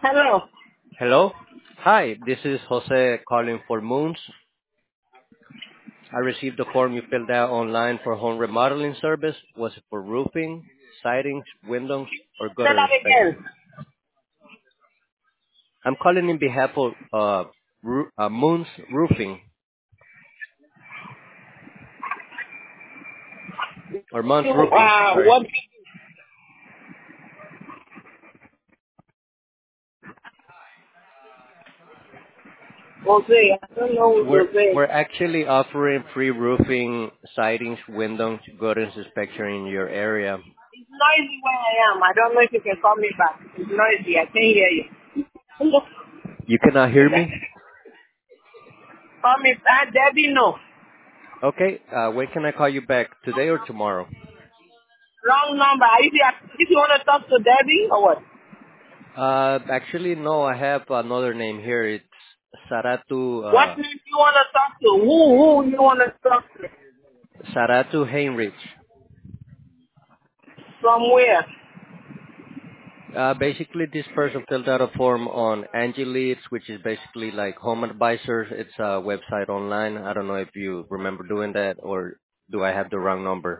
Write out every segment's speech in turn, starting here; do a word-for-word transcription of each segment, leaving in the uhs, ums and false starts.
Hello. Hello? Hi, this is Jose calling for Moons. I received the form you filled out online for home remodeling service. Was it for roofing, sidings, windows, or Say gutter that inspection? again. I'm calling in behalf of uh, roo- uh, Moons Roofing, or Moons You, Roofing, uh, sorry. what? Jose. I don't know who We're, Jose. we're actually offering free roofing, sidings, windows, gutters inspection in your area. It's noisy where I am. I don't know if you can call me back. It's noisy. I can't hear you. You cannot hear me? Call me back. Debbie, no. Okay, uh, when can I call you back? Today or tomorrow? Wrong number. If you, if you want to talk to Debbie or what? Uh, actually, no, I have another name here. It's Saratu, What uh, name you want to talk to? Who, who you want to talk to? Saratu Heinrich. From where? Uh, basically, this person filled out a form on Angie Leads, which is basically like Home Advisor. It's a website online. I don't know if you remember doing that, or do I have the wrong number?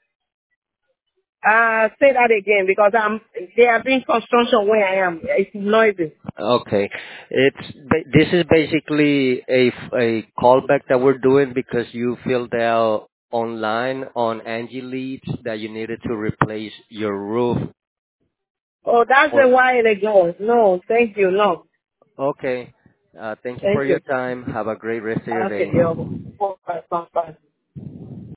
Uh, say that again because I'm, they are doing construction where I am. It's noisy. Okay. It's ba- this is basically a a callback that we're doing because you filled out online on Angie Leads that you needed to replace your roof. Oh, that's a Or while ago. No, thank you. No, okay. Uh, thank you for thank your you. time. Have a great rest of your Okay, day. yo. Bye, bye, bye.